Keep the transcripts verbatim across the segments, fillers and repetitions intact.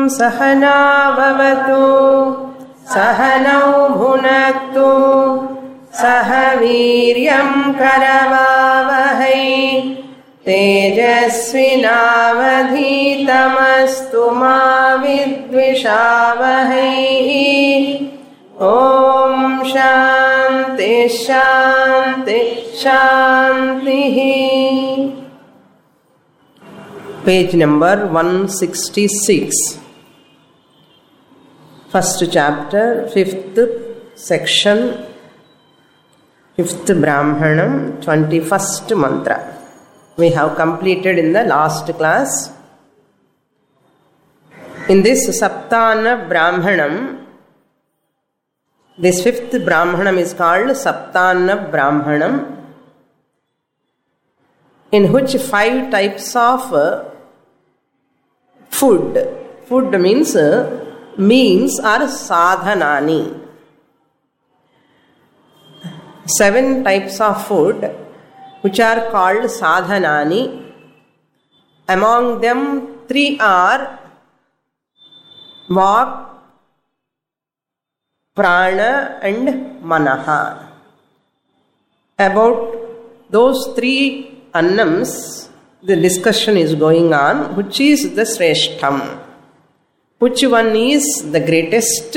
सहना भवतु सहनौ भुनक्तु सह वीर्यं करवावहै तेजस्विनावधीतमस्तु मा विद्विषावहै। ओम शांति शांति शांति। Page number one sixty-six, first chapter, fifth section, fifth Brahmanam, twenty-first mantra. We have completed in the last class. In this Saptana Brahmanam, this fifth Brahmanam is called Saptana Brahmanam, in which five types of food, food means means are sadhanani. Seven types of food which are called sadhanani. Among them, three are vak, prana and manaha. About those three annams the discussion is going on. Which is the shreshtham? Which one is the greatest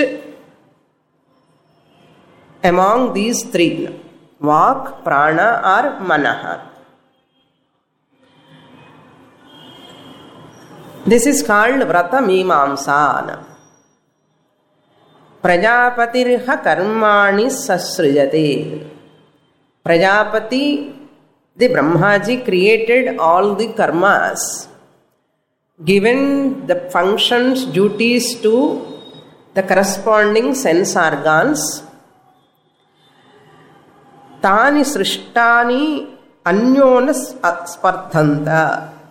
among these three? Vak, prana or manaha? This is called vrata mimamsa. Prajapatirha karmani sasrujate. Prajapati, the Brahmaji, created all the karmas, given the functions, duties to the corresponding sense organs. Tani srishtani anyona spardhanta.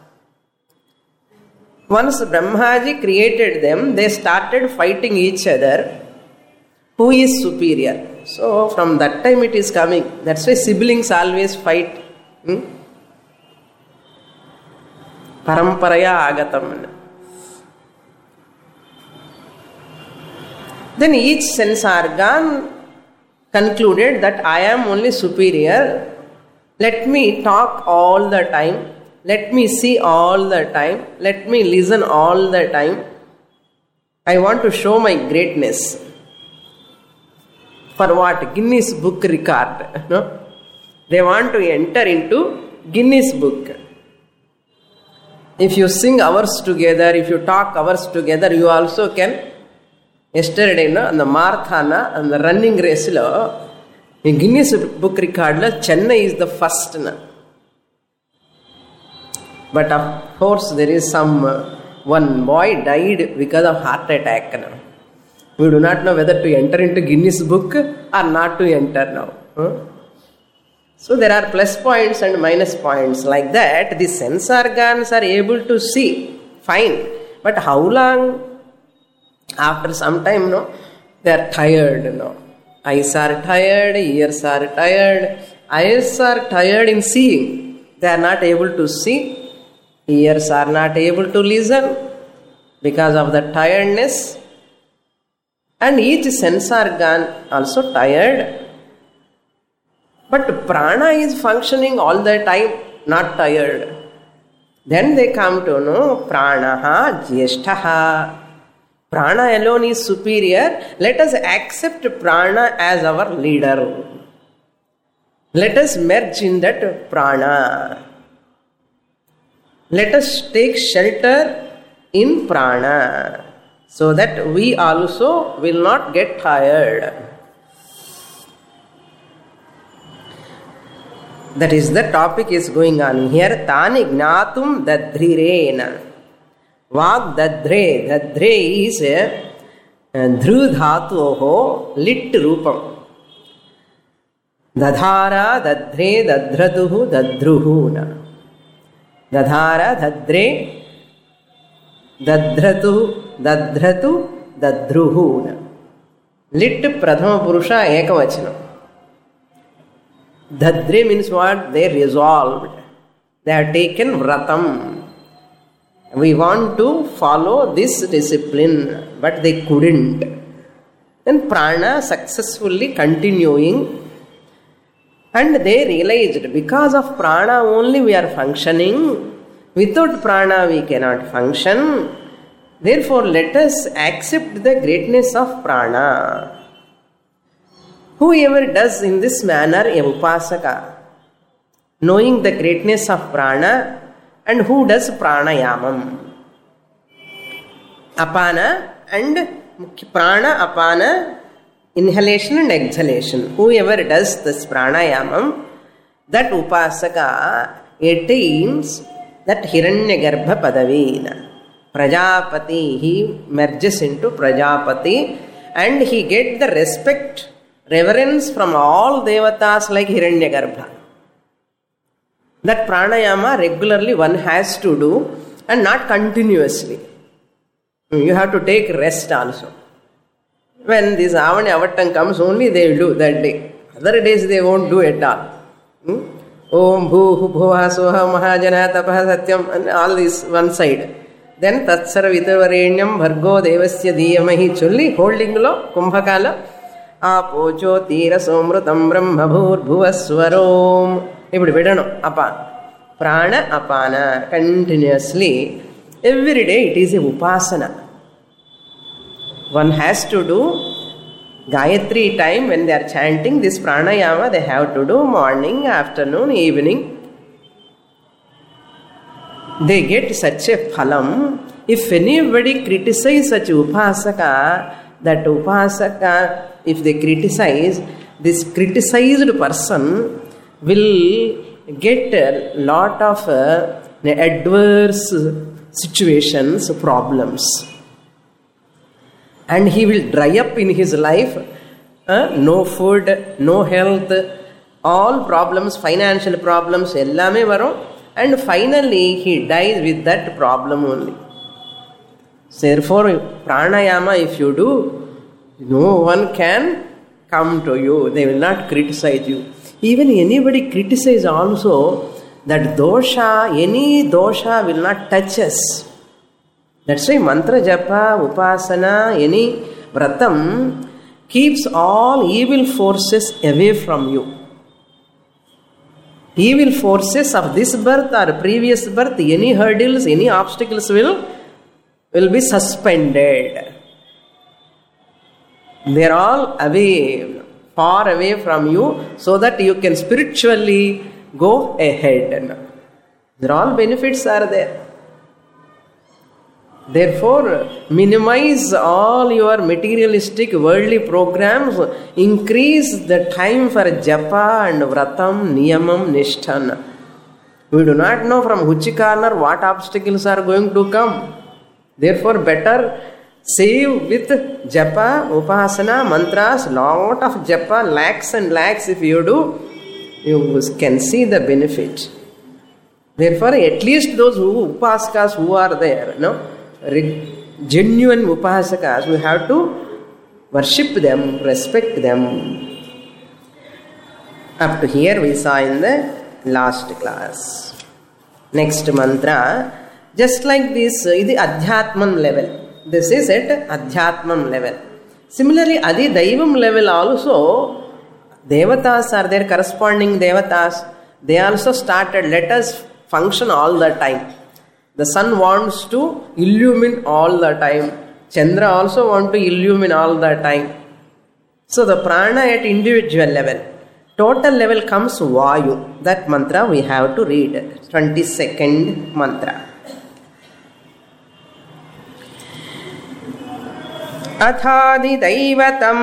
Once Brahmaji created them, they started fighting each other. Who is superior? So from that time it is coming. That's why siblings always fight. Hmm? Paramparaya agatam. Then each sense organ concluded that I am only superior. Let me talk all the time. Let me see all the time. Let me listen all the time. I want to show my greatness. For what? Guinness Book record. No? They want to enter into Guinness Book. If you sing hours together, if you talk hours together, you also can. Yesterday, no, on the marathon and the running race, lo, in Guinness Book record, lo, Chennai is the first. No? But of course, there is some uh, one boy died because of heart attack. No? We do not know whether to enter into Guinness Book or not to enter now. Huh? So there are plus points and minus points. Like that, the sense organs are able to see. Fine. But how long? After some time, no, they are tired. No, eyes are tired, ears are tired. Eyes are tired in seeing. They are not able to see. Ears are not able to listen because of the tiredness. And each sense organ also tired. But prana is functioning all the time, not tired. Then they come to know pranaha jyeshtaha. Prana alone is superior. Let us accept prana as our leader. Let us merge in that prana. Let us take shelter in prana so that we also will not get tired. That is the topic is going on here. Tani gnatum dadhrirena. Vag dadhre. Dadhre is dhru dhatuho lit rupam. Dadhara dadhre dadhratuhu dadruhuna. Dadhara dadhre dadhratu dadhratu dadruhuna. Lit pradhama purusha ekavachanam. Dadhre means what? They resolved. They have taken vratam. We want to follow this discipline, but they couldn't. Then prana successfully continuing, and they realized because of prana only we are functioning. Without prana we cannot function. Therefore, let us accept the greatness of prana. Whoever does in this manner a upasaka, knowing the greatness of prana, and who does pranayamam, apana and prana apana, inhalation and exhalation. Whoever does this pranayamam, that upasaka attains that Hiranyagarbha Padavina. Prajapati, he merges into Prajapati, and he gets the respect, reverence from all devatas like Hiranyagarbha. That pranayama regularly one has to do, and not continuously. You have to take rest also. When this Avani Avattam comes, only they will do that day. Other days they won't do at all. Hmm? Om Bhu Bhuva Soha Mahajana Tapaha Satyam, and all this one side. Then Tatsara Vitarvarenyam Bhargo Devasya Diyamahi Chulli, holding lo Kumbhakala Apocho Tira Somrutam Brahma Bhur Bhuvaswarom. Ippudu vedano apana. Prana apana continuously. Every day it is a upasana. One has to do Gayatri time when they are chanting this pranayama, they have to do morning, afternoon, evening. They get such a phalam. If anybody criticizes such upasaka, that upasaka, if they criticize, this criticized person will get a lot of uh, adverse situations, problems. And he will dry up in his life. Uh, no food, no health, all problems, financial problems, ellame varum. And finally he dies with that problem only. Therefore, pranayama if you do, no one can come to you. They will not criticize you. Even anybody criticize also, that dosha, any dosha will not touch us. That's why mantra japa, upasana, any vratam keeps all evil forces away from you. Evil forces of this birth or previous birth, any hurdles, any obstacles will, will be suspended. They are all away, far away from you, so that you can spiritually go ahead. There all benefits are there. Therefore, minimize all your materialistic worldly programs, increase the time for japa and vratam, niyamam, nishtana. We do not know from which corner what obstacles are going to come. Therefore, better save with japa, upasana, mantras, lot of japa, lakhs and lakhs if you do, you can see the benefit. Therefore, at least those who upasakas who are there, no? Genuine upasakas, we have to worship them, respect them. Up to here we saw in the last class. Next mantra, just like this, is the Adhyatmam level. This is at Adhyatmam level. Similarly, Adi Daivam level also, Devatas are there, corresponding Devatas. They also started, let us function all the time. The sun wants to illumine all the time. Chandra also wants to illumine all the time. So the prana at individual level. Total level comes Vayu. That mantra we have to read. twenty-second mantra. Athadi Daivatam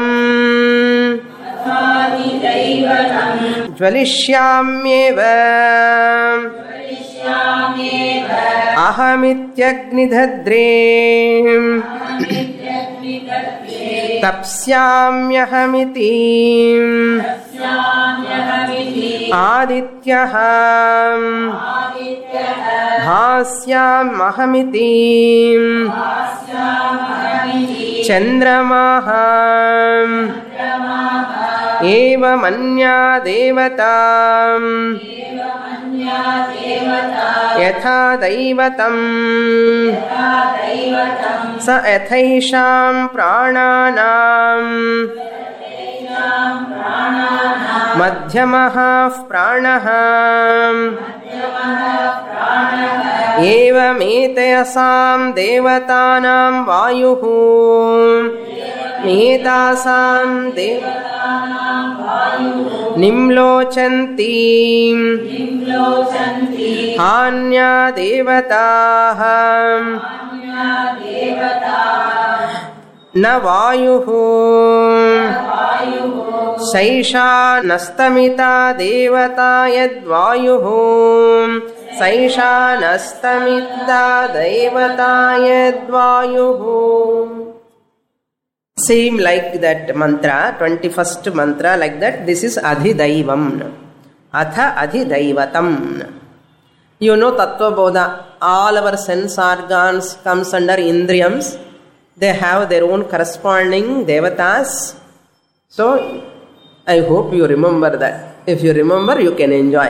Jvalishyamyeva Ahamityagni Tapsyamyahamiti Adityaham Bhasyamahamiti Chandramaham Eva manya devatam यथा दैवतं स यथैषां प्राणानां मध्यमः प्राणः एवमेतयसां देवतानां वायुः एतासां देवतानां निम्लोचन्ति हान्या देवताः न वायुः सैषा नस्तमिता देवता यद्वायुः सैषा नस्तमिता देवता यद्वायुः. Same like that mantra, twenty-first mantra, like that. This is adhidaivam. Atha adhidaivatam. You know Tattva Bodha, all our sense organs comes under indriyams. They have their own corresponding devatas. So, I hope you remember that. If you remember, you can enjoy.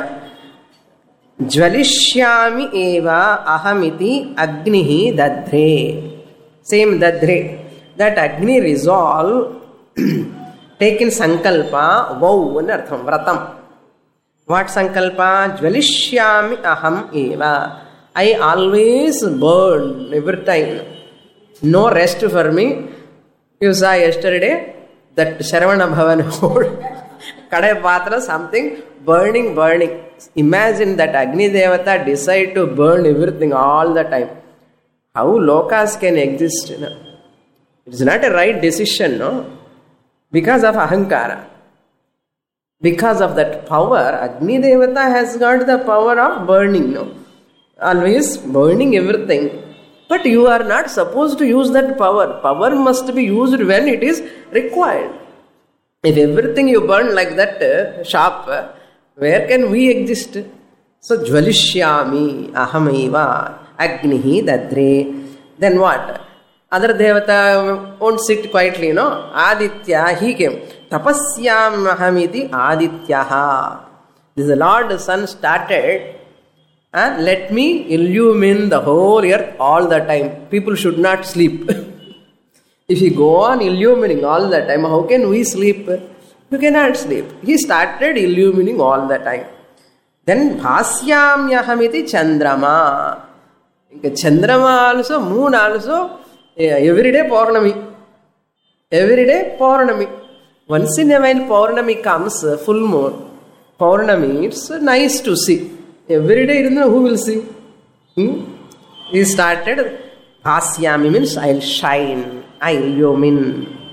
Jvalishyami eva ahamiti agnihi dadre. Same dadre. That Agni resolve, taken sankalpa, vow, anartham, vratam. What sankalpa? Jvalishyami aham eva. I always burn every time. No rest for me. You saw yesterday that Sharavana Bhavan hold Kadai Patra, something burning, burning. Imagine that Agni Devata decide to burn everything all the time. How lokas can exist? You know? It is not a right decision, no? Because of ahankara. Because of that power, Agni Devata has got the power of burning, no? Always burning everything. But you are not supposed to use that power. Power must be used when it is required. If everything you burn like that uh, sharp, uh, where can we exist? So, Jvalishyami ahameva agnihi dadre. Then what? Other devata won't sit quietly, no? Aditya, he came. Tapasyam ahamiti adityaha. This the Lord Sun started. And let me illumine the whole earth all the time. People should not sleep. If you go on illumining all the time, how can we sleep? You cannot sleep. He started illumining all the time. Then bhasyam yahamiti chandrama. Chandrama also, moon also, every day Paurnami. Every day Paurnami. Once in a while Paurnami comes, full moon. Paurnami, it's nice to see. Every day, who will see? Hmm? He started, Bhasyami means I'll shine, I'll illumine.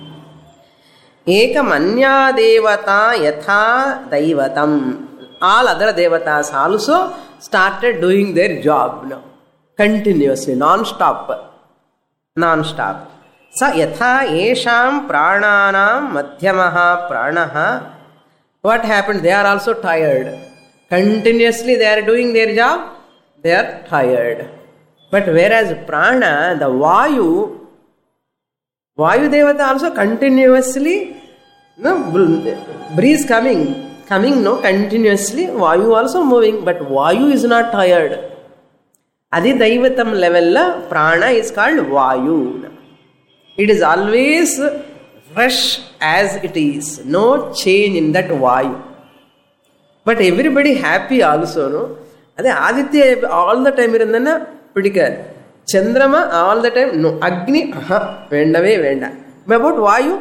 Ekam anya devata yatha daivatam. All other devatas also started doing their job now. Continuously, non-stop. Non-stop. Sa yatha esham prananam madhyamaha pranaha. What happened? They are also tired. Continuously they are doing their job, they are tired. But whereas prana, the vayu, vayu devata also continuously, no, breeze coming, coming no, continuously, vayu also moving, but vayu is not tired. Adi daivatam level la prana is called vayu. It is always fresh as it is, no change in that vayu. But everybody happy also, no? Ade Aditya all the time irundana pidikad. Chandrama all the time, no. Agni, aha, vendave venda. But about Vayu,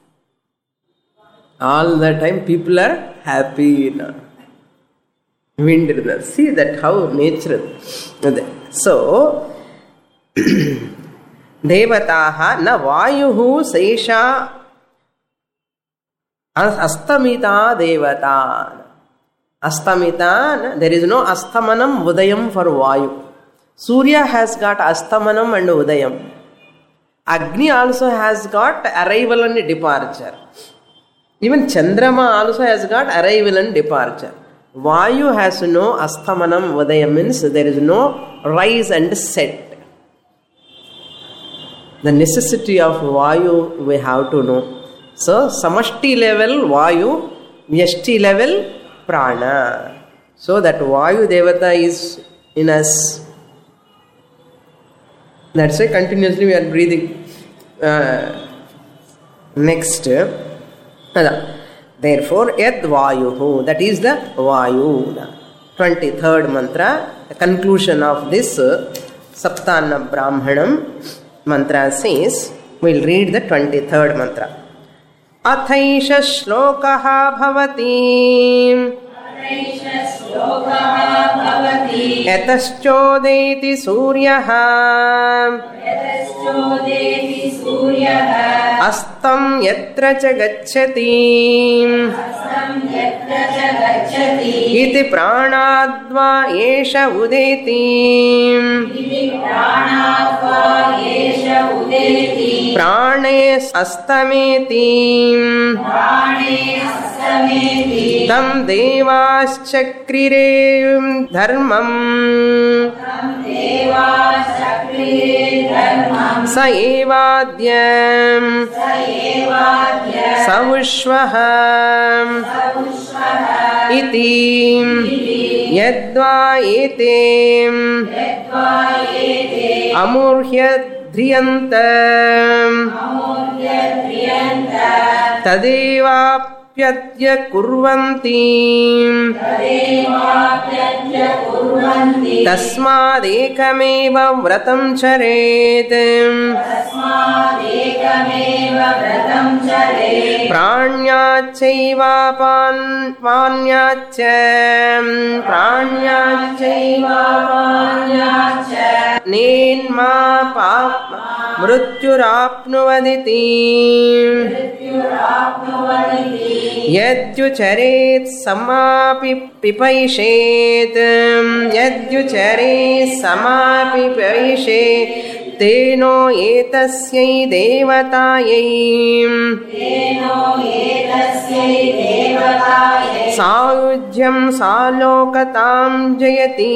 all the time people are happy. No? Wind, see that how natural. So, Devataha na Vayuhu Seisha Astamita Devata. Astamita, there is no Astamanam Udayam for Vayu. Surya has got Astamanam and Udayam. Agni also has got arrival and departure. Even Chandrama also has got arrival and departure. Vayu has no Astamanam Udayam, means there is no rise and set. The necessity of Vayu we have to know. So, Samashti level Vayu, Vyashti level Prana. So that Vayu Devata is in us. That's why continuously we are breathing. Uh, next, therefore, Yad Vayuhu, that is the Vayu, the twenty-third mantra, the conclusion of this Saptana Brahmanam mantra says, we'll read the twenty-third mantra. Athaisha shlokaha bhavati Yataschodeti suryaha Astam yatra cha gacchati Iti pranadva esha udeti Prane astameti Tam devaschkrire dharmam Sa evadyam Savushvaham Iti Yadva etem Amurhyad dhriyantam Tadeva Pyatya kurvanti Tasmad ekameva vratam charet Pranyachaiva panyacham Pranyachaiva panyacham Nenma pap mrutyurapnuvaditi Yadyucharet samapi pipaishet Yadyucharet samapi pipaishet Teno etasyai devatayai Sayujyam salokatam jayati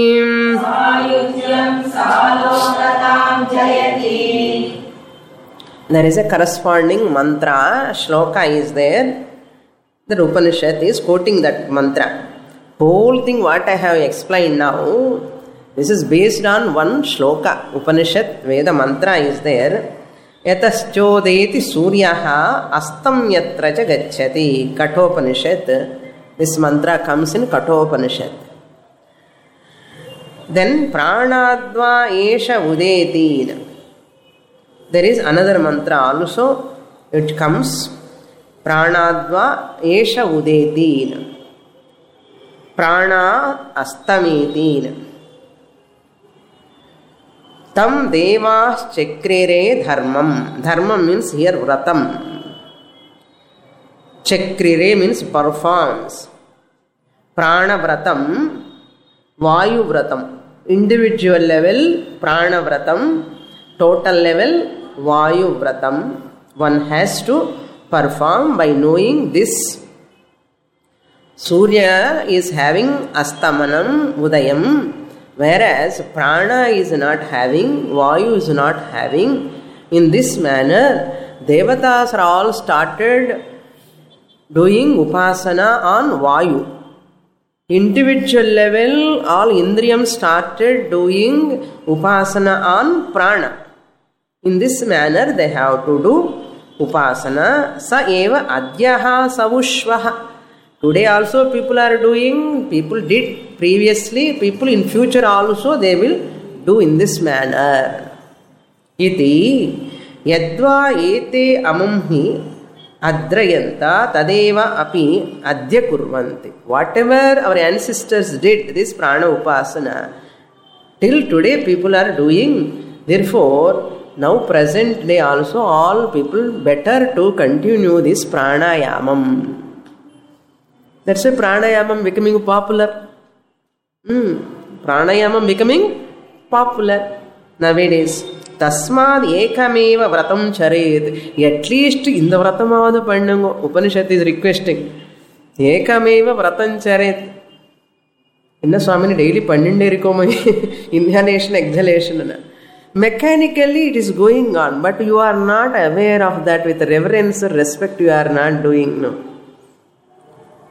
There is a corresponding mantra, shloka is there. The Upanishad is quoting that mantra. Whole thing what I have explained now, this is based on one shloka. Upanishad, Veda mantra is there. Yataschodeti suryaha astam yatra cha gacchati. Kathopanishad. This mantra comes in Kathopanishad. Then pranadva esha udeti. There is another mantra also. It comes Pranadva esha udeti. Prana astameti. Tam devas chakrire dharmam. Dharmam means here vratam. Chakrire means performs. Prana vratam. Vayu vratam. Individual level prana vratam. Total level Vayu vratam. One has to perform by knowing this. Surya is having astamanam udayam, whereas prana is not having, Vayu is not having. In this manner, devatas are all started doing upasana on Vayu. Individual level, all indriyam started doing upasana on prana. In this manner, they have to do upasana. Sa eva adyaha savushvaha. Today also people are doing, people did previously, people in future also they will do in this manner. Iti yadva ete amamhi adrayanta tadeva api adya kurvanti. Whatever our ancestors did, this prana upasana, till today people are doing. Therefore, now present day also all people better to continue this pranayamam. That's why pranayamam becoming popular. Hmm. Pranayamam becoming popular nowadays. Tasmad ekameva vratam charet. At least in the vratamavadu pannango. Upanishad is requesting. Ekameva vratam charet. Inna Swamini daily panninde irikoma. Inhalation, exhalation. Mechanically it is going on, but you are not aware of that. With reverence or respect you are not doing. No.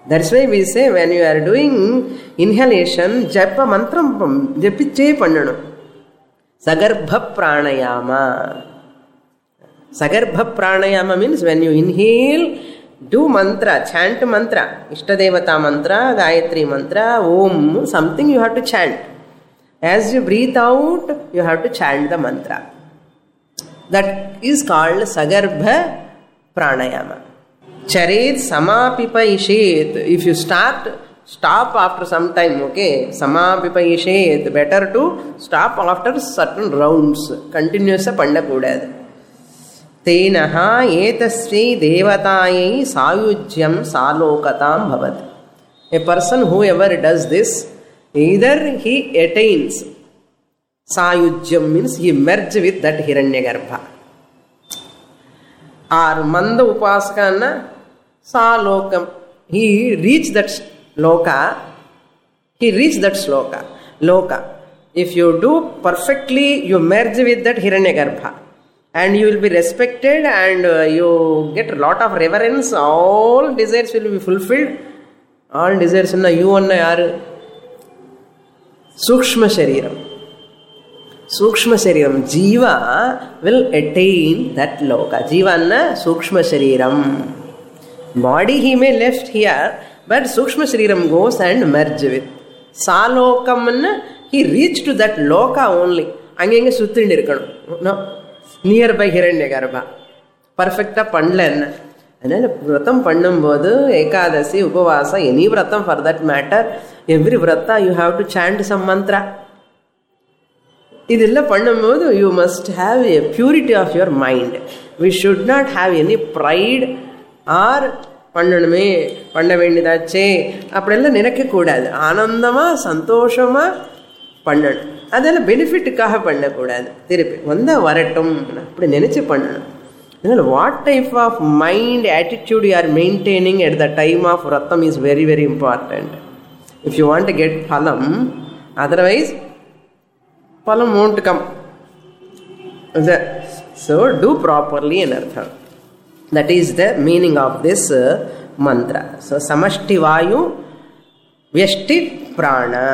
That's why we say when you are doing inhalation, japa mantram japiche pannanu. Sagarbha pranayama. Sagarbha pranayama means when you inhale, do mantra, chant mantra, Ishtadevata mantra, Gayatri mantra, Om, something you have to chant. As you breathe out, you have to chant the mantra. That is called Sagarbha pranayama. Charet samapipaishet. If you start, stop after some time, okay? Samapipaishet. Better to stop after certain rounds. Continuous panna kudadu. Tenaha etasvi devatayai sayujyam salokatam bhavat. A person whoever does this, either he attains sayujyam means he merges with that Hiranyagarbha. Or manda upasakana salokam. He reached that loka. He reached that sloka. Loka. If you do perfectly, you merge with that Hiranyagarbha. And you will be respected and uh, you get a lot of reverence. All desires will be fulfilled. All desires in you and yaru. Sukshma Shariram. Sukshma Shariram. Jiva will attain that loka. Jiva anna Sukshma Shariram. Body he may left here, but Sukshma Shariram goes and merge with. Salokam anna he reached to that loka only. Angenge suttindi irukkanum. No. Nearby Hiranyagarbha. Perfect panlan. And then vratam pannum bodu, Ekadasi, Upavasa, any vratam for that matter, every vrata you have to chant some mantra. Idilla pannum bodu, you must have a purity of your mind. We should not have any pride or pannaname, pannavendidache, appadella ninakku koodadu. Anandama, santoshama, pannan. அதெல்லாம் பெனிஃபிட்டுக்காக பண்ணக்கூடாது. திருப்பி வந்தால் வரட்டும் அப்படி நினச்சி பண்ணணும். அதனால் what type of mind attitude you are maintaining at the time of ratham is very very important. If you want to get balam, otherwise balam won't come. So do properly in artham. That is the meaning of this uh, mantra. So samashti vayu vyashti prana.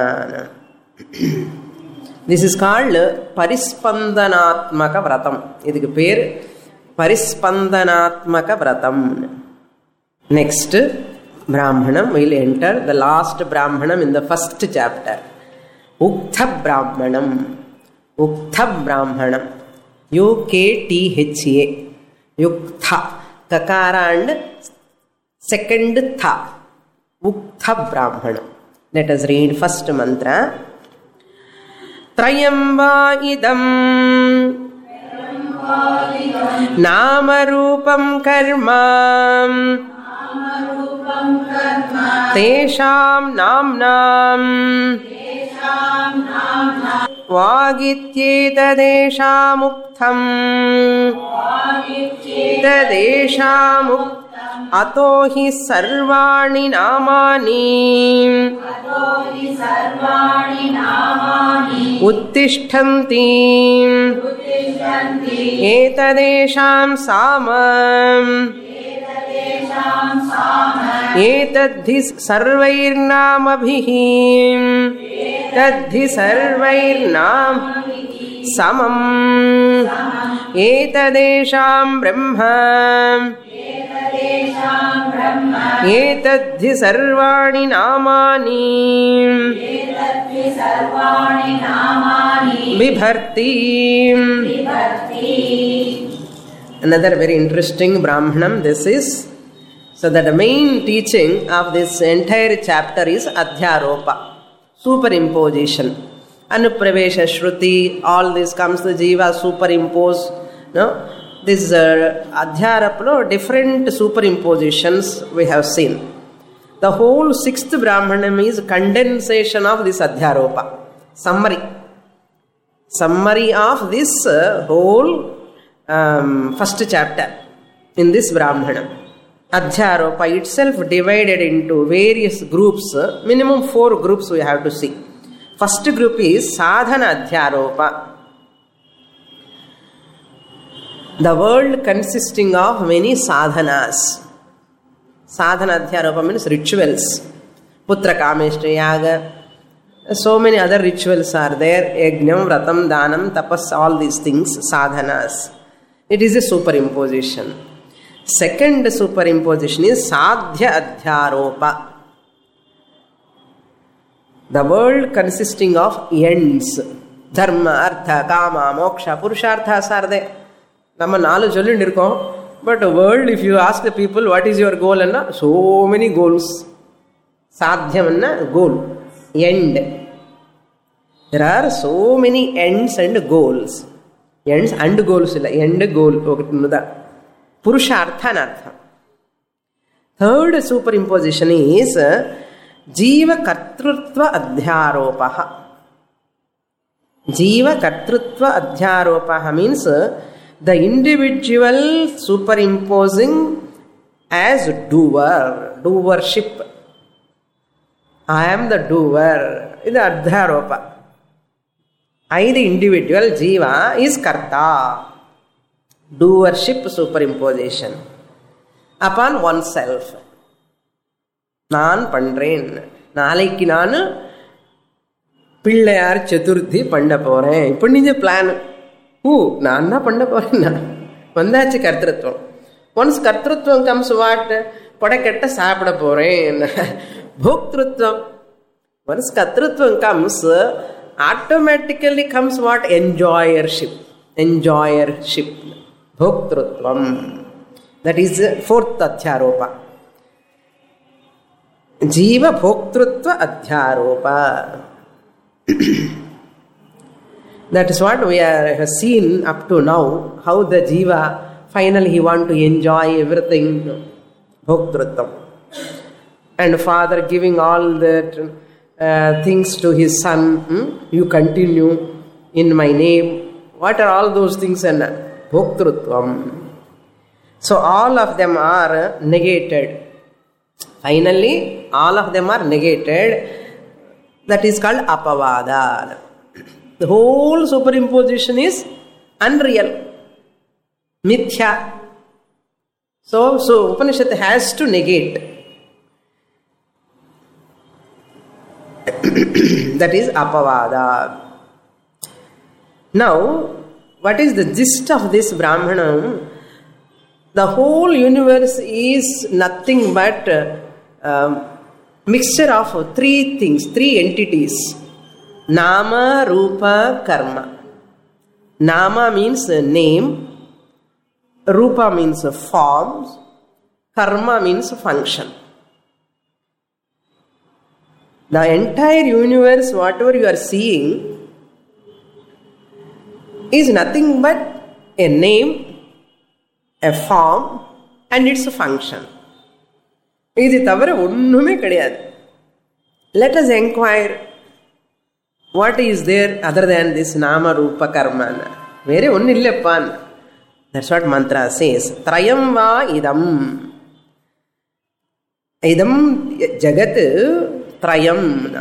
This is called Parispandanatmaka Vratam. Idhukku per Parispandanatmaka Vratam. Next Brahmanam will enter, the last Brahmanam in the first chapter. Uktha Brahmanam. Uktha Brahmanam. U K T H A. Uktha. Kakara and second Tha. Uktha Brahmanam. Let us read first mantra. Trayamba idam namarupam karma tesham namnam vagityetadeshamuktham tadeshamuktham ato hi sarvani namani uttishtanti etadesham samam etadhi sarvairnamabhihi tadhi sarvairnam samam etadesham brahma etadhi sarvani namani vibharti. Another very interesting Brahmanam this is. So that the main teaching of this entire chapter is Adhyaropa, superimposition. Anupravesha Shruti, all this comes to Jiva, superimpose. No? This uh, Adhyarapa, different superimpositions we have seen. The whole sixth Brahmanam is condensation of this Adhyaropa. Summary. Summary of this uh, whole um, first chapter in this Brahmanam. Adhyaropa itself divided into various groups. Minimum four groups we have to see. First group is Sadhana Adhyaropa. The world consisting of many sadhanas. Sadhana Adhyaropa means rituals. Putra Kameshta Yaga. So many other rituals are there. Yajnam, Vratam, Danam, Tapas, all these things, sadhanas. It is a superimposition. Second superimposition is Sadhya Adhyaropa. The world consisting of ends. Dharma, Artha, Kama, Moksha, Purusharthas are there. Nama nalu sollindirkom. But the world, if you ask the people, what is your goal? Anna? So many goals. Sadhyam anna goal. End. There are so many ends and goals. Ends and goals. End goal. Purushartha nartha. Third superimposition is Jiva Kartrutva Adhyaropaha. Jiva Kartrutva Adhyaropaha means the individual superimposing as doer, doership. I am the doer. This is Adhyaropa. I, the individual, Jiva, is Karta. Doership superimposition upon oneself. Naan Pandren. Nalaiki naan Pillayar Chaturthi Pandapore. Put in the plan. Who? Nana Pandaporina. Vandachi Kartrutvam. Once Kartrutvam comes what? Padaketta Sapdapore. Bhoktrutvam. Once Kartrutvam comes, automatically comes what? Enjoyership. Enjoyership. Bhoktrutvam. That is fourth Adhyaropa. Jiva Bhoktrutva Adhyaropa. That is what we have seen up to now. How the Jiva finally he want to enjoy everything. Bhoktrutvam. And father giving all that uh, things to his son. Hmm? You continue in my name. What are all those things? And Bhoktrutvam. So all of them are negated. Finally, all of them are negated. That is called Apavada. The whole superimposition is unreal. Mithya. So, so Upanishad has to negate. That is Apavada. Now, what is the gist of this Brahmanam? The whole universe is nothing but a uh, mixture of three things, three entities. Nama, Rupa, Karma. Nama means name. Rupa means forms. Karma means function. The entire universe, whatever you are seeing, is nothing but a name, a form, and its a function. Let us inquire what is there other than this Nama, Rupa, Karma. That's what mantra says. Trayam va idam. Idam jagat trayam.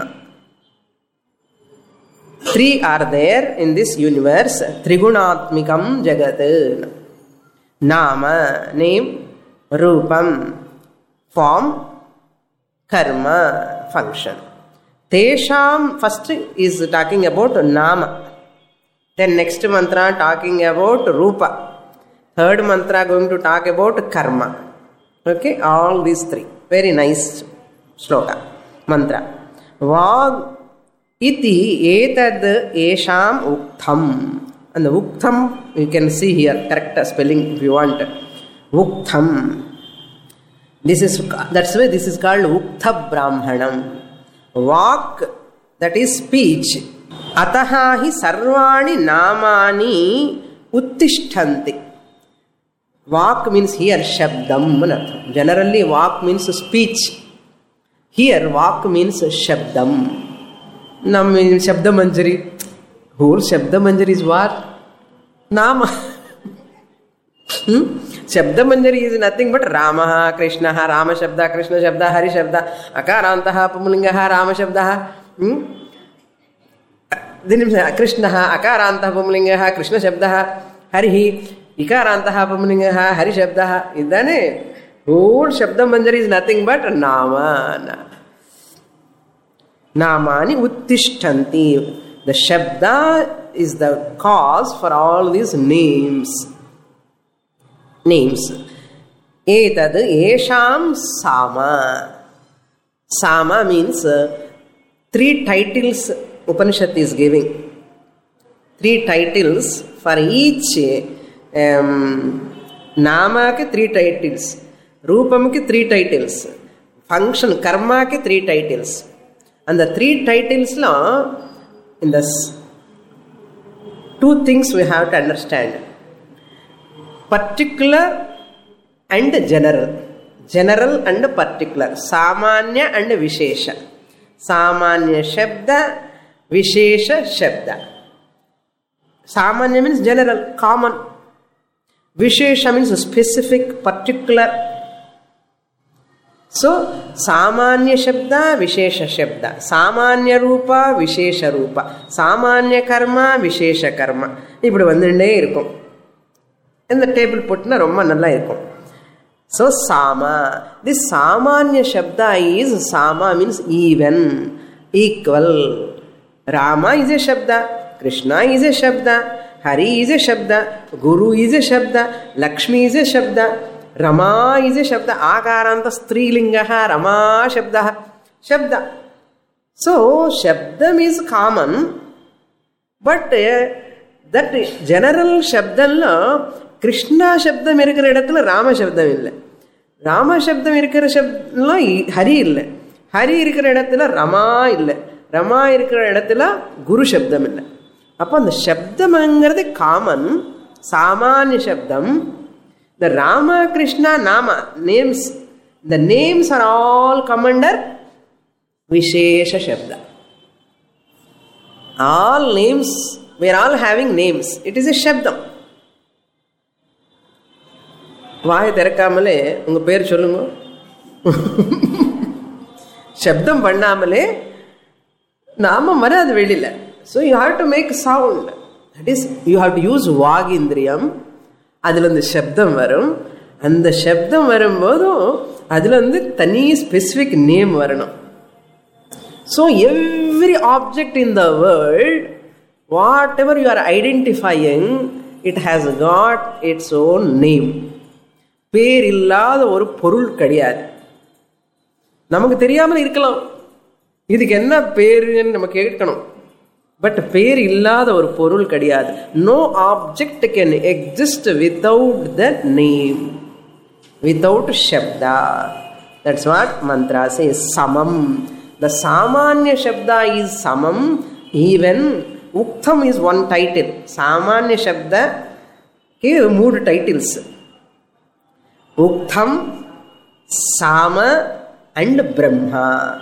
Three are there in this universe. Trigunatmikam jagat. Nama, name, Rupam, form, Karma, function. Tesham, first is talking about Nama. Then next mantra talking about Rupa. Third mantra going to talk about Karma. Okay, all these three. Very nice sloka, mantra. Vag iti etad esham uktham. And the uktham, you can see here, correct spelling if you want. Uktham. This is, that's why this is called Uktha Brahmanam. Vak, that is speech. Ataha hi sarvani namani uttishtanti. Vak means here Shabdam. Generally Vak means speech. Here Vak means Shabdam. Nam means Shabda Manjari. Whole Shabda Manjari is what? Nama. hmm? Shabda Manjari is nothing but Ramaha, Krishnaha, Rama Shabda, Krishna Shabda, Hari Shabda, Akarantaha, Pumulingaha, Rama Shabda. Hmm? Then Krishnaha, Akarantaha, Pumulingaha, Krishna Shabda, Harihi, Ikarantaha, Pumulingaha, Hari Shabda. Is that it? Whole Shabda Manjari is nothing but Nama. Namani Uttishtanti. The Shabda is the cause for all these names. Names. Etad Esham Sama. Sama means uh, three titles Upanishad is giving. Three titles for each um, Nama ke three titles, Rupam ke three titles, function Karma ke three titles. And the three titles la, in this, two things we have to understand. Particular and general. General and particular. Samanya and Vishesha. Samanya Shabda, Vishesha Shabda. Samanya means general, common. Vishesha means specific, particular. So, Samanya Shabda, Vishesha Shabda. Samanya Rupa, Vishesha Rupa. Samanya Karma, Vishesha Karma. இப்படி வந்துட்டே இருக்கும். இந்த table போட்டுனா ரொம்ப நல்லா இருக்கும். So, Sama. This Samanya Shabda is, Sama means even, equal. Rama is a Shabda. Krishna is a Shabda, Hari is a Shabda, Guru is a Shabda, Lakshmi is a Shabda, Rama is a Shabda, Akaranta Strilingaha, Rama Shabda, Shabda. So, Shabdam is common, but uh, that general Shabdam, Krishna Shabdam irukra edathila Rama Shabdam illa. Rama Shabdam irukra Shabdam Hari illa. Hari irukra edathila Rama illa. Rama irukra edathila Guru Shabdam illa. Upon the Shabdam common, Samanya Shabdam, the Rama, Krishna, Nama, names, the names are all come under Vishesha Shabda. All names, we are all having names. It is a Shabdam. Why Terakamale, unga per cholungo? Shabdam Bandamale, Nama Marad Vedilla. So you have to make sound. That is, you have to use Vagindriyam. Adil the Shabdam varum. And the Shabdam varum bodu, adil the tani specific name varanam. So every object in the world, whatever you are identifying, it has got its own name. Per illada oru porul kadiyadu. Namakku theriyamal irkalam. Idhukku enna per nu namakku ketkanum. But per illada or porul kadiyadu. No object can exist without the name, without Shabda. That's what mantra says. Samam. The Samanya Shabda is Samam. Even Uktham is one title. Samanya Shabda ke mood titles. Uktham, Sama and Brahma.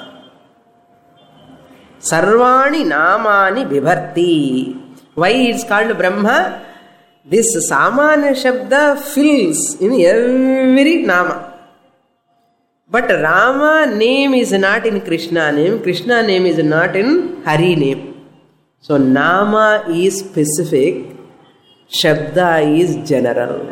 Sarvani Namani Vibharti. Why it's called Brahma? This Samanya Shabda fills in every Nama. But Rama name is not in Krishna name. Krishna name is not in Hari name. So Nama is specific. Shabda is general.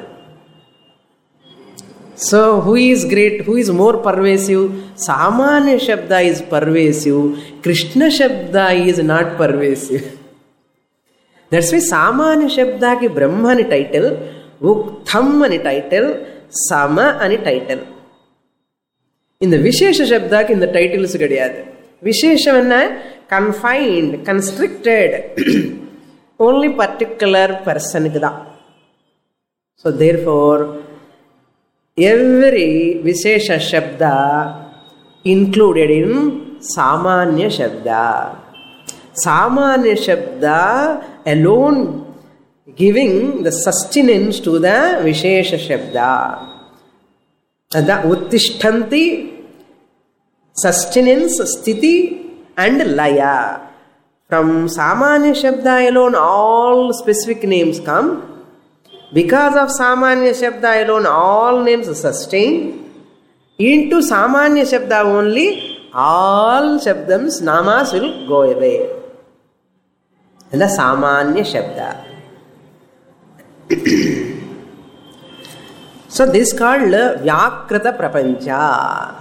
So who is great? Who is more pervasive? Samanya Shabda is pervasive. Krishna Shabda is not pervasive. That's why Samanya Shabda ki Brahma ani title, Uktham ani title, Sama ani title. In the Vishesha Shabda ki in the title is kadiyadu. Vishesha vanna confined, constricted, only particular person kida. So therefore, every Vishesha Shabda included in Samanya Shabda. Samanya Shabda alone giving the sustenance to the Vishesha Shabda. The Uttishtanti, sustenance, sthiti and laya. From Samanya Shabda alone all specific names come. Because of Samanya Shabda alone, all names sustain. Into Samanya Shabda only, all Shabdams, Namas will go away. And the Samanya Shabda. So this is called Vyakrita Prapancha.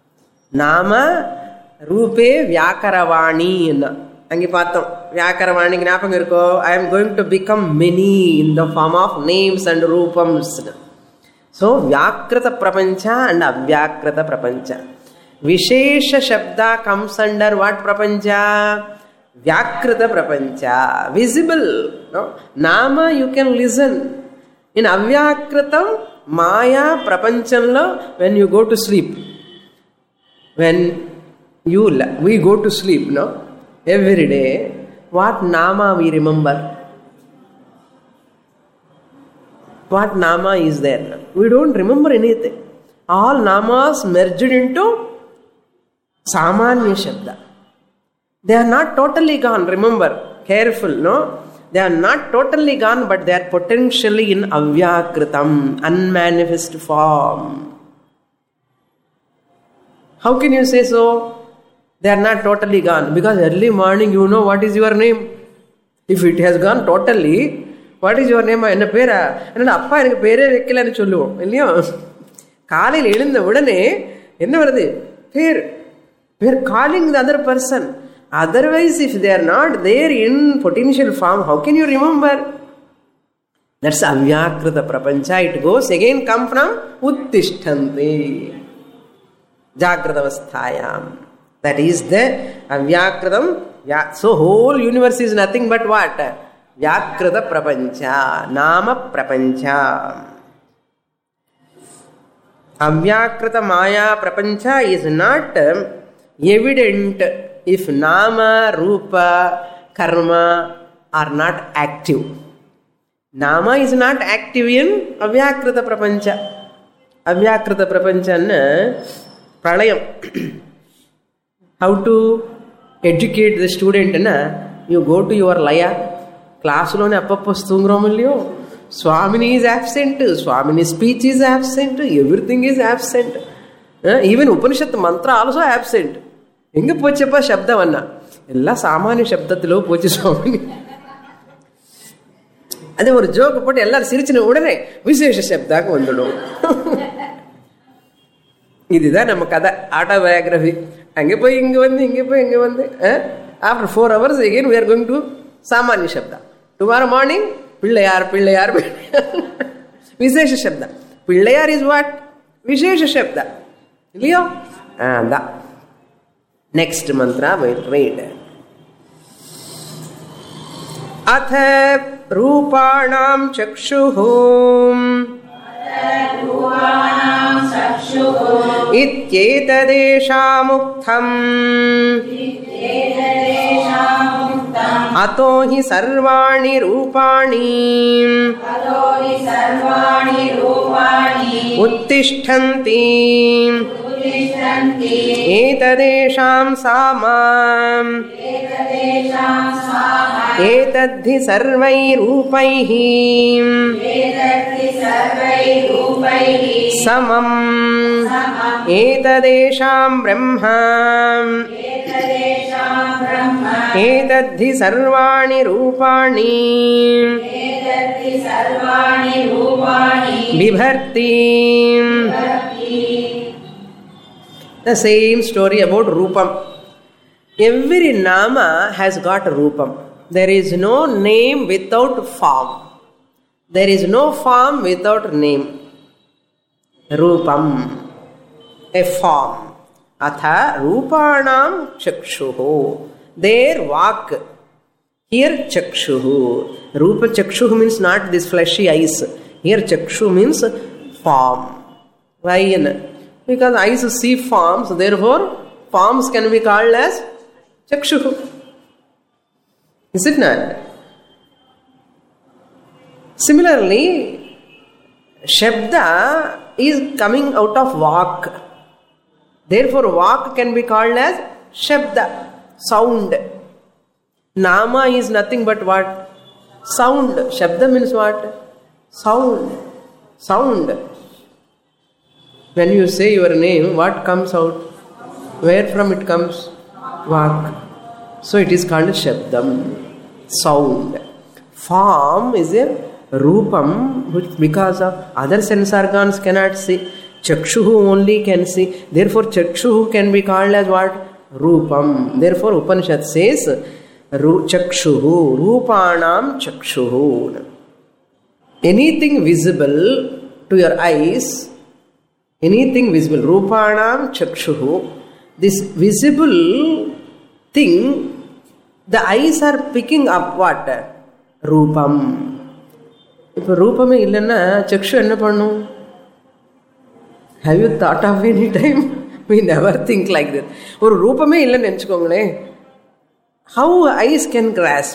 Nama Rupe Vyakaravani. Angi patham Vyakaravani gnapam irko. I am going to become many in the form of names and rupams. So Vyakrita Prapancha and Avyakrita Prapancha. Vishesha Shabda comes under what Prapancha? Vyakrita Prapancha. Visible. No? Nama you can listen. In Avyakritam, Maya Prapanchanlo, when you go to sleep. When you, we go to sleep, no? Every day, what Nama we remember? What Nama is there? We don't remember anything. All Namas merged into Samanya Shabda. They are not totally gone, remember. Careful, no? They are not totally gone, but they are potentially in Avyakritam, unmanifest form. How can you say so? They are not totally gone. Because early morning you know what is your name. If it has gone totally, what is your name? Enna pera? Enna appa enakku pere vekkala nu solluvom. Illaya? Kaalil elunda udane enna varudhu? Per. We are calling the other person. Otherwise, if they are not there in potential form, how can you remember? That's Avyakrita Prapancha. It goes again, come from Uttishtanti. Jagrata Avasthayam. That is the Avyakritam. So whole universe is nothing but what? Vyakrita Prapancha. Nama Prapancha. Avyakrita Maya Prapancha is not evident if Nama, Rupa, Karma are not active. Nama is not active in Avyakrita Prapancha. Avyakrita Prapancha Pralayam. How to educate the student? Na? You go to your laya, class lo ne appappa stungramalyo. Swamini is absent, Swamini's speech is absent, everything is absent. Uh, even Upanishad mantra also absent. Enga pochappa shabdavanna. Ella samanya shabdathilo pochi Swamini. Adhe or joke potti ellaru sirichina udane Vishesha shabdaku vandadu. Idida nama kada autobiography. Ange poi inge vande inge poi inge vande. After four hours again we are going to samanya shabda. Tomorrow morning Pillayar, Pillayar, Pillayar. Vishesha Shabda. Pillayar is what? Vishesha Shabda. Leo? And that. Next mantra we'll read. Atha Rupanam Chakshuhum Ityetadesha Muktham Ato hi sarvani rupani Uttishtanti Etadesham samam Etadhi sarvai rupaihi Samam Etadesham brahma Etadhi sarvani rupani Bibharti. The same story about Rupam. Every Nama has got a Rupam. There is no name without form. There is no form without name. Rupam. A form. Atha Rupanam Chakshuhu. There Vak. Here Chakshuhu. Rupa Chakshuhu means not this fleshy eyes. Here Chakshu means form. Why? Because eyes see forms, therefore forms can be called as Chakshuhu. Is it not? Similarly, Shabda is coming out of Vak. Therefore, Vak can be called as Shabda, sound. Nama is nothing but what? Sound. Shabda means what? Sound. Sound. When you say your name, what comes out? Where from it comes? Vak. So it is called Shabdam. Sound. Form is a Rupam, which because of other sense organs cannot see. Chakshuhu only can see. Therefore, Chakshuhu can be called as what? Rupam. Therefore, Upanishad says, Chakshuhu, Rupanam Chakshuhu. Anything visible to your eyes, anything visible, Rupanam Chakshuhu, this visible thing, the eyes are picking up what? Rupam. If Rupame illana, Chakshu enna pannu? Have you thought of any time? We never think like that. Or Rupame illana nenchukongle. How eyes can grasp?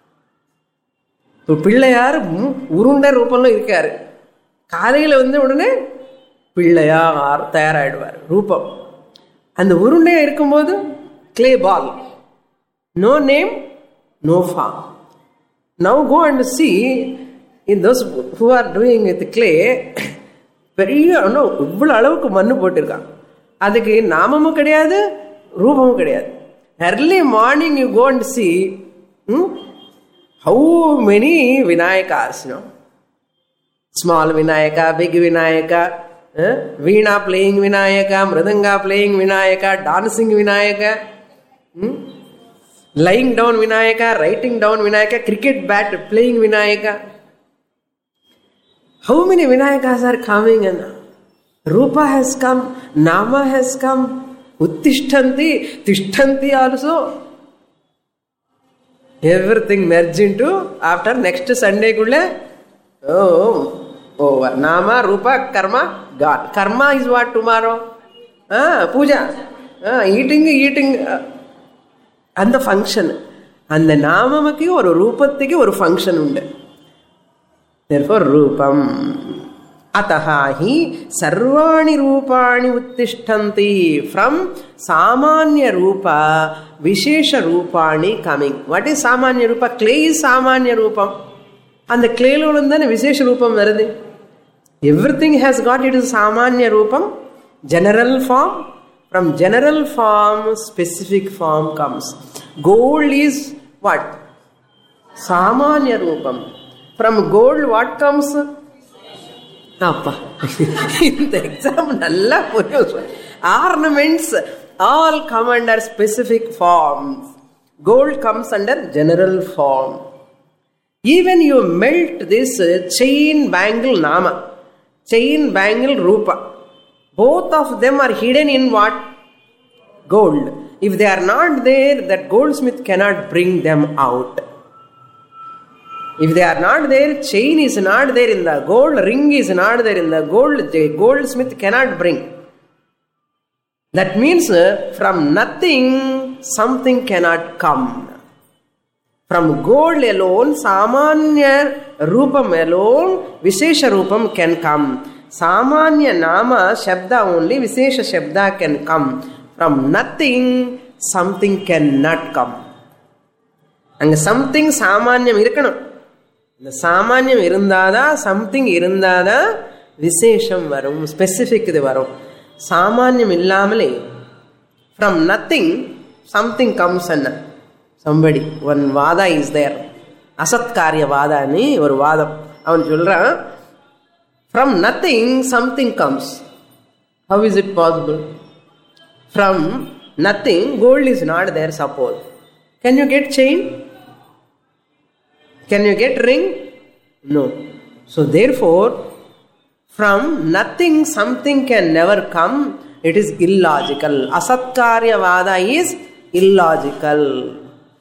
So Pillayar urunda rupamlo irukkaru. Kalayila vande udane Pillayar thayaraiduvar. Rupam. And the urundaya irukkumbodhu clay ball. No name, no form. Now go and see in those who are doing with clay, பெரிய இவ்வளவு அளவுக்கு மண்ணு போட்டிருக்காங்க. அதுக்கு நாமமும் கிடையாது, ரூபமும் கிடையாது. Early morning you go and see hmm, how many Vinayakas, you know. Small Vinayaka, big Vinayaka, eh? Veena playing Vinayaka, Mridanga playing Vinayaka, dancing Vinayaka, hmm? Lying down Vinayaka, writing down Vinayaka, cricket bat playing Vinayaka. How many Vinayakas are coming and Rupa has come, Nama has come, Uttishtanti, Tishtanti also. Everything merged into after next Sunday kulle. Oh, over. Nama, Rupa, Karma, God. Karma is what tomorrow? Ah, Puja. Ah, eating, eating. Uh, and the function. And the Namamaki or Rupathiki or function unde. Therefore, Rupam. Ataha hi sarvani rupani uttishtanti. From Samanya Rupa, Vishesha Rupani coming. What is Samanya Rupa? Clay is Samanya Rupam. And the clay lodandane Vishesha Rupam varadi. Everything has got it is Samanya Rupam. General form. From general form, specific form comes. Gold is what? Samanya Rupam. From gold, what comes? Appa. In the exam, nalla ornaments all come under specific forms. Gold comes under general form. Even you melt this chain bangle Nama, chain bangle Rupa. Both of them are hidden in what? Gold. If they are not there, that goldsmith cannot bring them out. If they are not there, chain is not there in the gold, ring is not there in the gold, the goldsmith cannot bring. That means uh, from nothing, something cannot come. From gold alone, Samanya Rupam alone, Vishesha Rupam can come. Samanya Nama Shabda only, Vishesha Shabda can come. From nothing, something cannot come. And something Samanyam irukkanum. The Samanyam irundada, something irundada, Vishesham varum, specific the varum. Samanyam illamale, from nothing, something comes and somebody, one vada is there. Asatkarya vada ni, or vada. Avan chulra, from nothing, something comes. How is it possible? From nothing, gold is not there, suppose. Can you get chain? Can you get ring? No. So therefore, from nothing something can never come. It is illogical. Asatkarya vada is illogical.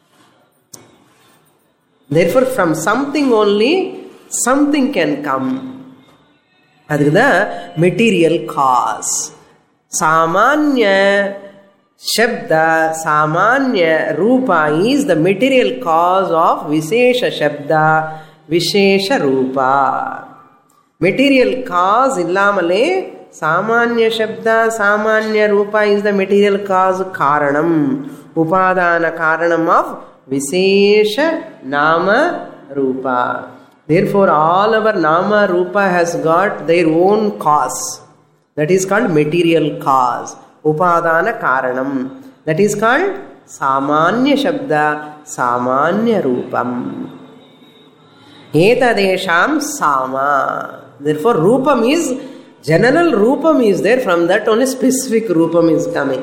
Therefore, from something only, something can come. That is the material cause. Samanya Shabda, Samanya Rupa is the material cause of Vishesha Shabda, Vishesha Rupa. Material cause illamale, Samanya Shabda, Samanya Rupa is the material cause Karanam, Upadana Karanam of Vishesha Nama Rupa. Therefore, all our Nama Rupa has got their own cause. That is called material cause. Upadana Karanam. That is called Samanya Shabda, Samanya Rupam. Etadesham sama. Therefore, rupam is, general rupam is there, from that only specific rupam is coming.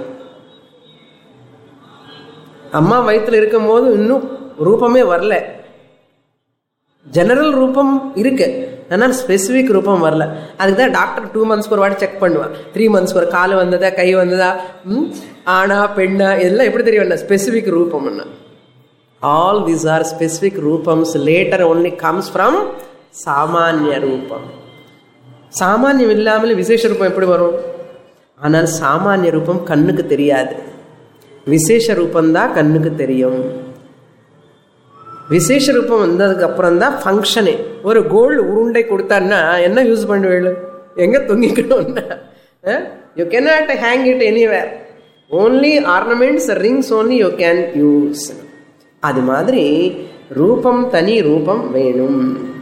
Amma vaythil irukkumbodhu innum rupame varala. General rupam irukku. ஆனால் specific ரூபம் வரல. அதுக்கு தான் doctor two மந்த்ஸ்க்கு ஒரு வாட்டி check பண்ணுவான். Three மந்த்ஸ்க்கு ஒரு கால் வந்ததா, கை வந்ததா, ஆனா பெண்ணா, இதெல்லாம் எப்படி தெரியும்? Specific rupam. All these are specific rupams. Later only comes from samanya rupam. சாமானியம் இல்லாமல் விசேஷ ரூபம் எப்படி வரும்? ஆனால் சாமானிய ரூபம் கண்ணுக்கு தெரியாது, விசேஷ ரூபந்தான் கண்ணுக்கு தெரியும். விசேஷ ரூபம் வந்ததுக்கு அப்புறம் தான் ஃபங்க்ஷனே. ஒரு கோல்டு உருண்டை கொடுத்தான்னா என்ன யூஸ் பண்ணுவேள்? எங்க தொங்கிக்கணும்னா you cannot hang it anywhere. Only ornaments, rings only you can use. அது மாதிரி ரூபம், தனி ரூபம் வேணும்.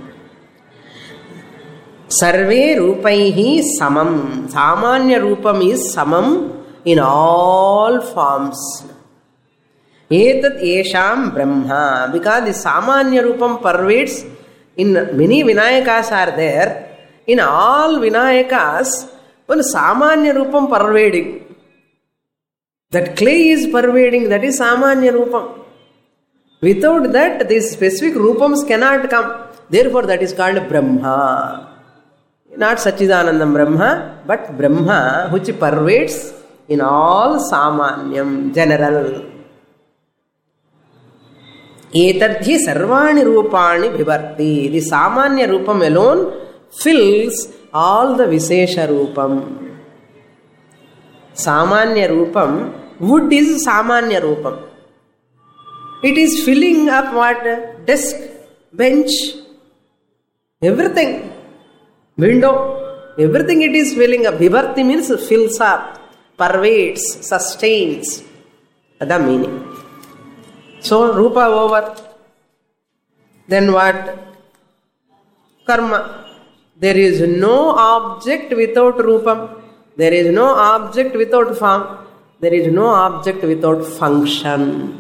சர்வே ரூபைஹி சமம். சாமானிய rupam is samam in all forms. Etat esham brahma. Because the samanya rupam pervades in many vinayakas are there. In all vinayakas, one samanya rupam pervading. That clay is pervading, that is samanya rupam. Without that, these specific rupams cannot come. Therefore, that is called Brahma. Not Sachidanandam Brahma, but Brahma which pervades in all samanyam, general. Etadhi sarvani rupani bhivarti. The samanya rupam alone fills all the vishesha rupam. Samanya rupam, wood is samanya rupam. It is filling up what? Desk, bench, everything. Window, everything it is filling up. Bhivarti means fills up, pervades, sustains. That's the meaning. So, rupa over. Then what? Karma. There is no object without rupam. There is no object without form. There is no object without function.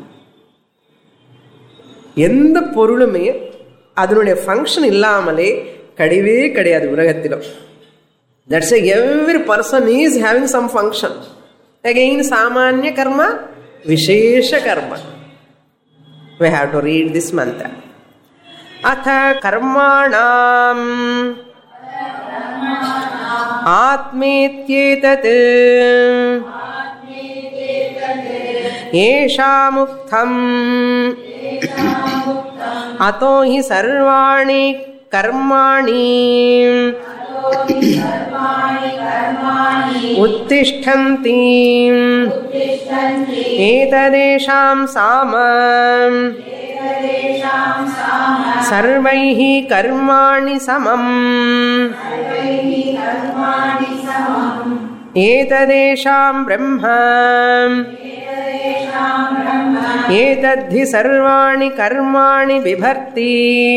எந்த பொருளுமே அதனுடைய function இல்லாமலே கிடையவே கிடையாது உலகத்திலும். That's why every person is having some function. Again, samanya karma, vishesha karma. We have to read this mantra. Atha karmanam atmetyetat esha muktham ato hi sarvani karmani uttishtanti etadesham samam sarvaihi karmani samam etadesham brahma etadhi sarvani karmani bibharti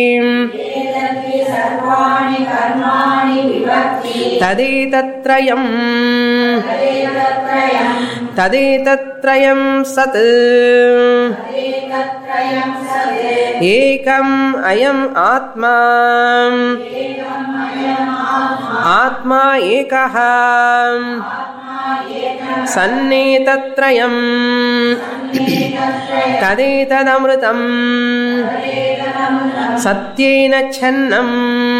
tadetattrayam tadetattrayam sat ekam ayam atma atma ekaha sannetattrayam tadetadamrutam satyena channam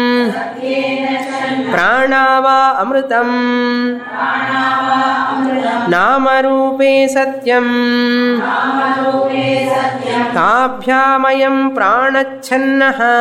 pranava amrutam namarupe satyam tabhyamayam pranachannaha.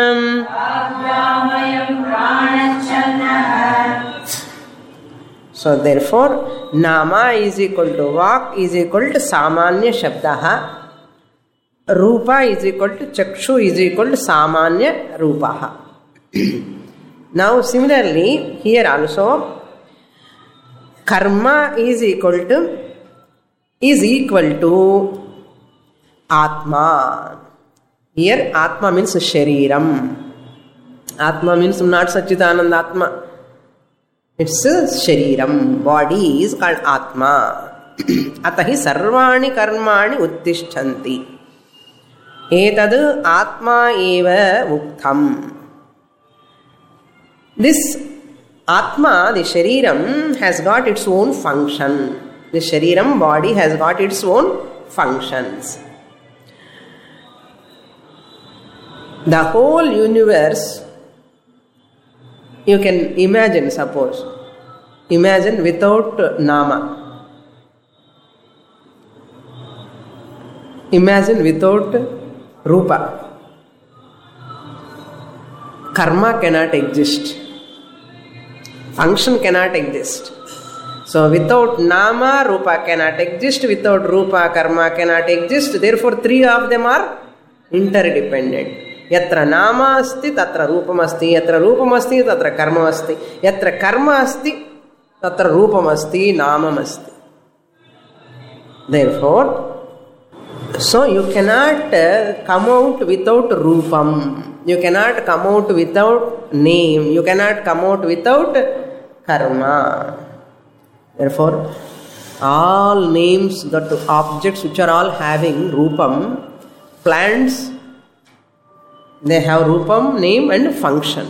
So therefore, nama is equal to vak is equal to samanya shabdaha. Rupa is equal to chakshu is equal to samanya rupaha. Now similarly, here also, karma is equal to is equal to atma. Here atma means shariram. Atma means not Sachidananda Atma. It's shariram. Body is called atma. Atahi sarvani karmani uttishtanti. Etad atma eva uktam. This atma, the shariram, has got its own function. The shariram, body, has got its own functions. The whole universe, you can imagine, suppose, imagine without nama. Imagine without rupa. Karma cannot exist. Function cannot exist. So without nama, rupa cannot exist. Without rupa, karma cannot exist. Therefore, three of them are interdependent. Yatra nama asti, tatra rupam asti. Yatra rupam asti, tatra karma asti. Yatra karma asti, tatra rupam asti, namam asti. Therefore, so you cannot uh, come out without rupam. You cannot come out without name. You cannot come out without karma. Therefore, all names, that objects which are all having rupam, plants, they have rupam, name and function.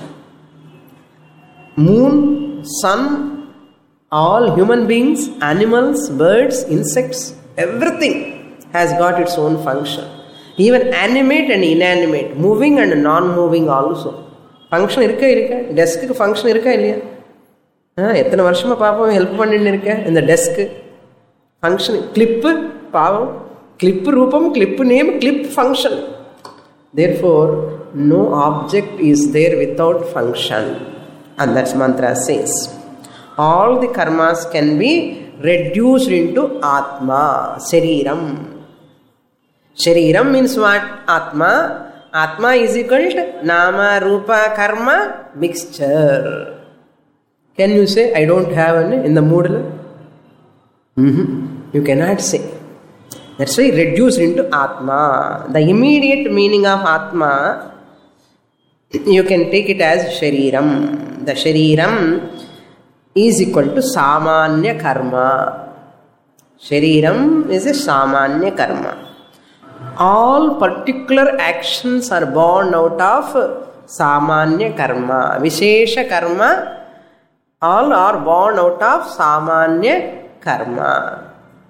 Moon, sun, all human beings, animals, birds, insects, everything has got its own function. Even animate and inanimate, moving and non-moving also. Function irukka irukka, desk ku function irukka illaya? Ha, ethana varshama paapam help panninu irukka indha desk function. Clip paavam, clip roopam, clip name, clip function. Therefore, no object is there without function. And that's mantra says. All the karmas can be reduced into Atma, Shariram. Shariram means what? Atma. Atma is equal to Nama, Rupa, Karma, mixture. Can you say, I don't have any in the Moodle? Mm-hmm. You cannot say. That's why reduced into Atma. The immediate meaning of Atma, you can take it as Shariram. The Shariram is equal to Samanya Karma. Shariram is a Samanya Karma. All particular actions are born out of Samanya Karma. Vishesha Karma, all are born out of Samanya Karma.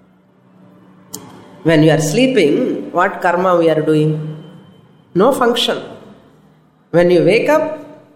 When you are sleeping, what karma we are doing? No function. When you wake up,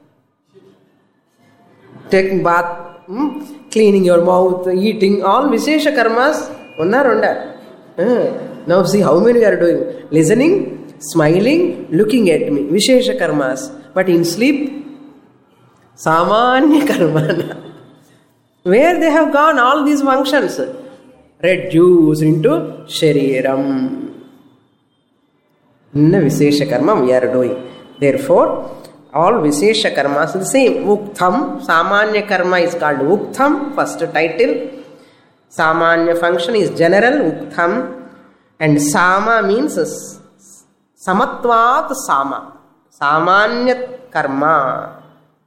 taking bath, hmm, cleaning your mouth, eating, all Vishesha karmas, onna ronda. Uh, now see how many we are doing. Listening, smiling, looking at me. Vishesha karmas. But in sleep, Samanya karma. Where they have gone all these functions? Reduced into Shariram. Inna Vishesha karma we are doing. Therefore, all Vishesha karmas are the same. Uktham, Samanya karma is called Uktham, first title. Samanya function is general, Uktham. And Sama means Samatvat Sama. Samanya karma.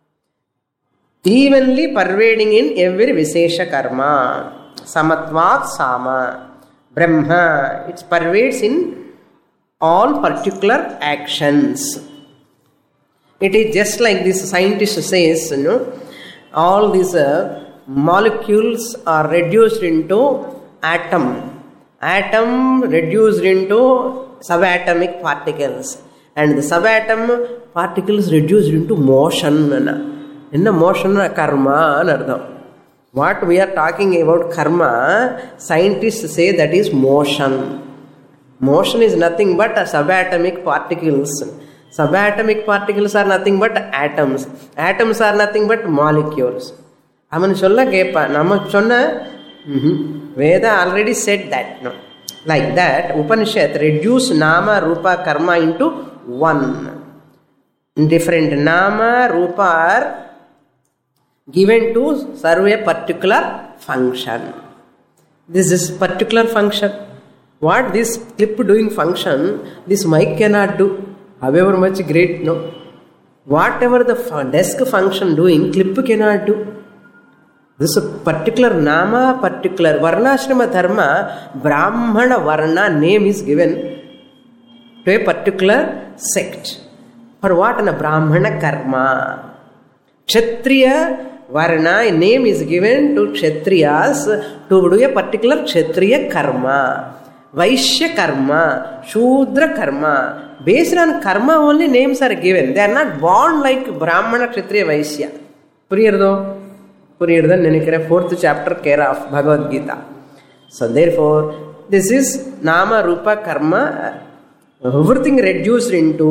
Evenly pervading in every Vishesha karma. Samatvat Sama. Brahma. It pervades in all particular actions. It is just like this scientist says, you know, all these uh, molecules are reduced into atom. Atom reduced into subatomic particles. And the subatom particles reduced into motion. In the motion, karma. What we are talking about karma, scientists say that is motion. Motion is nothing but subatomic particles. Subatomic particles are nothing but atoms. Atoms are nothing but molecules. Aman solla kepa. Namak sonna. Veda already said that. No. Like that, Upanishad reduce Nama, Rupa, Karma into one. Different Nama, Rupa are given to serve a particular function. This is particular function. What this clip doing function, this mic cannot do. However much great, no. Whatever the desk function doing, clip cannot do. This particular Nama, particular Varnashrama Dharma, Brahmana Varna name is given to a particular sect. For what? An Brahmana karma. Kshatriya varna, a name is given to Kshatriyas to do a particular Kshatriya karma. Vaishya karma, Shudra karma. Based on karma only names are given. They are not born like Brahmana, Kshatriya, Vaishya. Puriyardo? Puriyardo nenikare fourth chapter care of Bhagavad Gita. So therefore, this is Nama, Rupa, Karma. Everything reduced into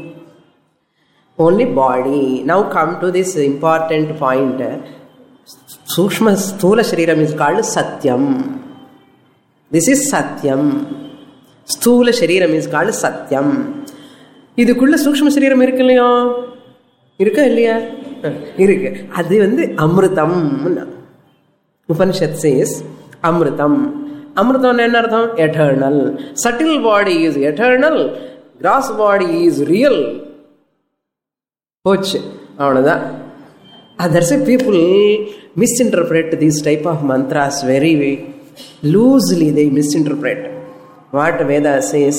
only body. Now come to this important point. Sukshma Sthula Shariram is called Satyam. This is Satyam. Sthula Shariram is called Satyam. இதுக்குள்ள சூக்ஷ்ம சரீரம் இருக்கு இல்லையா? இருக்கா இல்லையா? இருக்கு. அது வந்து அமிர்தம். Upanishad says அமிர்தம். அமிர்தம் என்ன அர்த்தம்? Eternal. Subtle body is eternal. Gross body is real. போச்சு, அவ்வளோதான். That's why people misinterpret these type of mantras very loosely. They misinterpret what Veda says.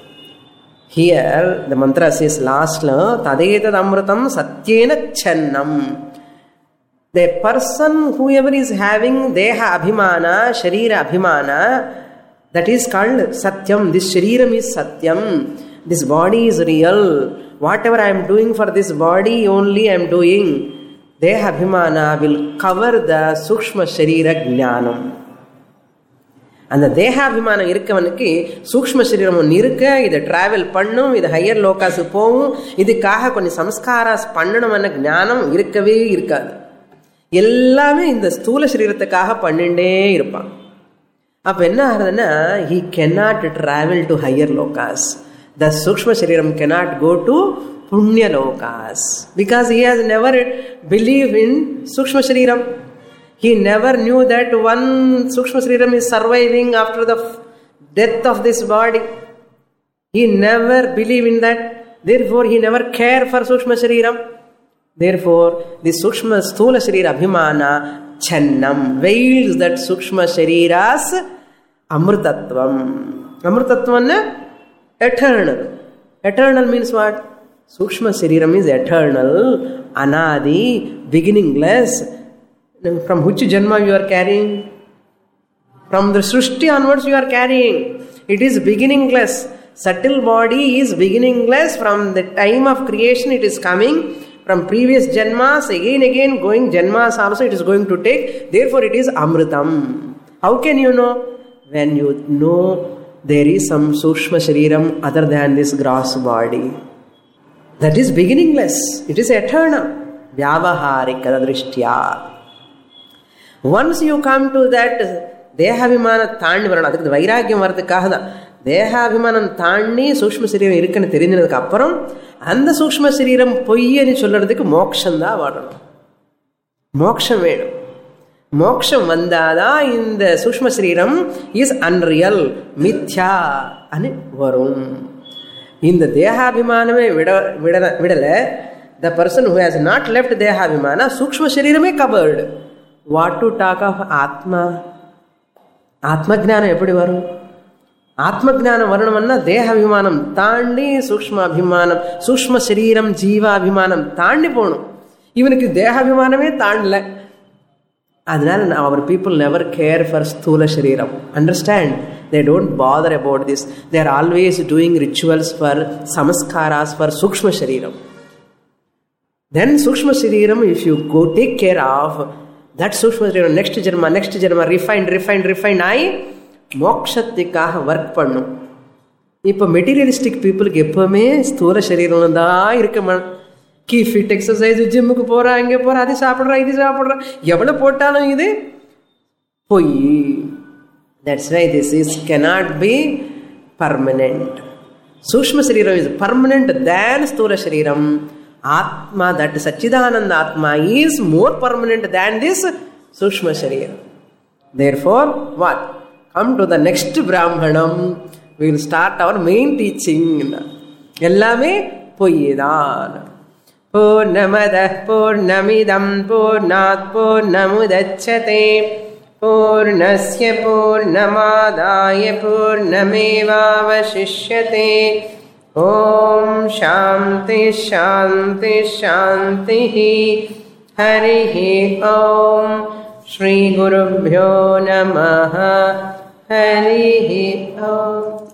Here the mantra says last la tadetad amritam satyena channam. The person, whoever is having deha abhimana, sharira abhimana, that is called satyam. This shariram is satyam. This body is real. Whatever I am doing for this body only I am doing. Deha abhimana will cover the sukshma sharira jnanam. அந்த தேகாபிமானம் இருக்கவனுக்கு சூக்ஷ்ம சரீரம் ஒன்று இருக்க, இதை travel பண்ணும், இது higher லோகாஸு போகும், இதுக்காக கொஞ்சம் சம்ஸ்காராஸ் பண்ணணும்னு ஞானம் இருக்கவே இருக்காது. எல்லாமே இந்த ஸ்தூல சரீரத்துக்காக பண்ணிட்டே இருப்பான். அப்போ என்ன ஆகுதுன்னா, he cannot travel to higher lokas. The sukshma shariram cannot go to punya lokas because he has never believed in sukshma shariram. He never knew that one sukshma shariram is surviving after the death of this body. He never believed in that. Therefore, he never cared for sukshma shariram. Therefore, the sukshma sthula sharira abhimana channam veils that sukshma shariras amrutatvam. Amrutatvam na eternal. Eternal means what? Sukshma shariram is eternal, anadi, beginningless. From which janma you are carrying? From the Srishti onwards you are carrying. It is beginningless. Subtle body is beginningless. From the time of creation it is coming. From previous janmas, again again going janmas also it is going to take. Therefore it is amritam. How can you know? When you know there is some sukshma shariram other than this gross body. That is beginningless. It is eternal. Vyavaharika drishtya. Once you come to that தேகாபிமான தாண்டி வரணும். அதுக்கு வைராக்கியம் வர்றதுக்காக தான். தேகாபிமானம் தாண்டி சூக்ஷ்ம சரீரம் இருக்குன்னு தெரிஞ்சதுக்கு அப்புறம் அந்த சூக்ஷ்ம சரீரம் பொய்யன்னு சொல்றதுக்கு மோட்சம்தான் வரணும். மோட்சம் வேணும். மோட்சம் வந்தாதான் இந்த சூக்ஷ்ம சரீரம் இஸ் அன்ரியல், மித்யா అని வரும். இந்த தேகாபிமானமே விட விட விடல the person who has not left தேகாபிமான சூக்ஷ்ம சரீரமே covered. What to talk of ஆத்மா? ஆத்மஜானம் எப்படி வரும்? ஆத்மஜானம் வரணும்னா தேகாபிமானம் தாண்டி சூக்ஷ்ம அபிமானம், சூக்ஷ்ம சரீரம் ஜீவாபிமானம் தாண்டி போகணும். இவனுக்கு தேகாபிமானமே தாண்டல. அதனால our people never care for sthula shariram. Understand? They don't bother about this. They are always doing rituals for samaskaras for sukshma shariram. Then sukshma shariram, if you go take care of that sukshma shariram, next janma, next janma, refined, refined, refined ஆகி மோட்சத்துக்காக work பண்ணும். இப்போ materialistic பீப்புளுக்கு எப்பவுமே ஸ்தூல சரீரம் தான் இருக்க. Key fit exercise, ஜிம்முக்கு போகிறா, இங்கே போகிறா, அது சாப்பிட்றா, இது சாப்பிட்றா, எவ்வளோ போட்டாலும் இது பொய். That's why this is cannot be permanent. சூக்ஷ்ம சரீரம் இஸ் permanent than ஸ்தூல சரீரம். Atma, that Satchidananda Atma is more permanent than this Sukshma Sharira. Therefore, what? Come to the next Brahmanam. We will start our main teaching. Ellame poyedan. Purnamadah purnamidam purnat purnamudachyate purnasya purnamadaya purnamevavashishyate Om Shanti Shanti Shanti. Harihi Om. Shri Gurubhyo Namaha. Harihi Om.